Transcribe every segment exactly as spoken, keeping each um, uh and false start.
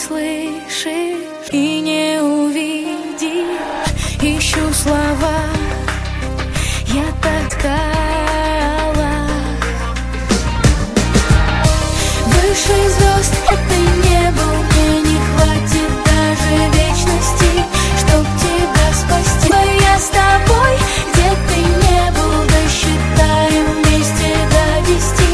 услышишь и не увидишь. Ищу слова, я так искала. Выше звезд ты не был, мне не хватит даже вечности, чтоб тебя спасти. Я с тобой, где ты не был, досчитаем вместе до десяти.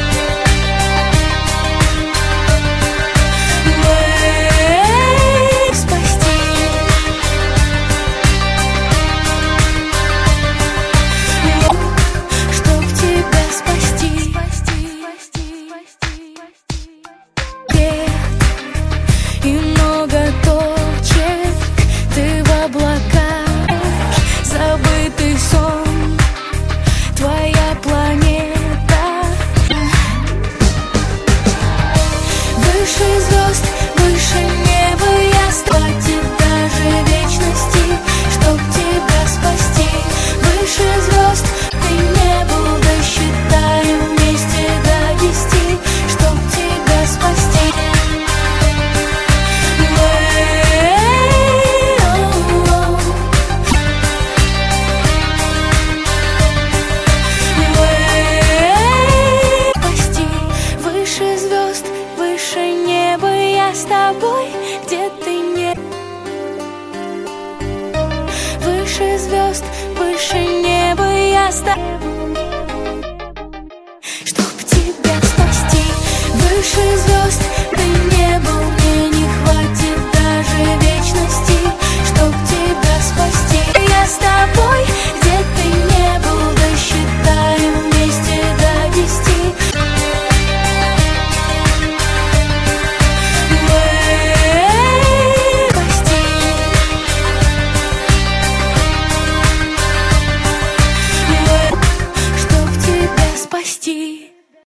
Забытый сон, твоя планета. Выше звезд, выше неба, я хватит даже вечности, чтоб тебя спасти. Выше звезд ты не был, досчитаем вместе до десяти, чтоб тебя спасти. С тобой, где ты не. Выше звезд, выше неба, я с тобой, чтоб тебя спасти. Выше звезд ты не был, мне не хватит даже вечности, чтоб тебя спасти. Я с тобой, где ты не был, досчитаем вместе до десяти. Спасти.